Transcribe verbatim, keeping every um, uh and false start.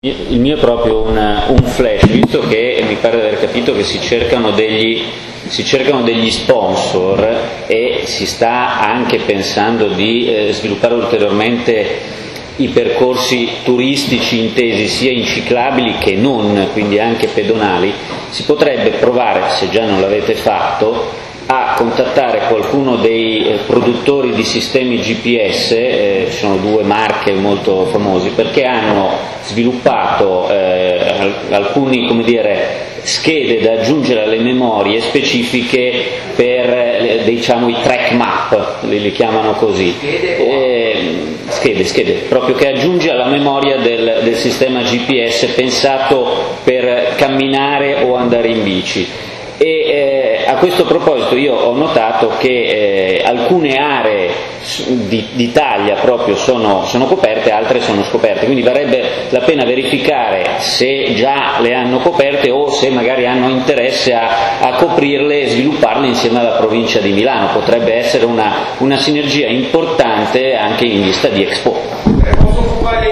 Il mio è proprio una, un flash, visto che mi pare di aver capito che si cercano degli, si cercano degli sponsor e si sta anche pensando di eh, sviluppare ulteriormente i percorsi turistici intesi sia in ciclabili che non, quindi anche pedonali. Si potrebbe provare, se già non l'avete fatto, a contattare qualcuno dei eh, produttori di sistemi G P S, eh, ci sono due marche molto famosi, perché hanno sviluppato eh, alcuni, come dire, schede da aggiungere alle memorie specifiche per eh, diciamo i track map, li, li chiamano così, eh, schede, schede, proprio che aggiunge alla memoria del, del sistema G P S pensato per camminare o andare in bici. E eh, a questo proposito io ho notato che eh, alcune aree di, d'Italia proprio sono, sono coperte, altre sono scoperte, quindi varrebbe la pena verificare se già le hanno coperte o se magari hanno interesse a, a coprirle e svilupparle insieme alla provincia di Milano. Potrebbe essere una, una sinergia importante anche in vista di Expo.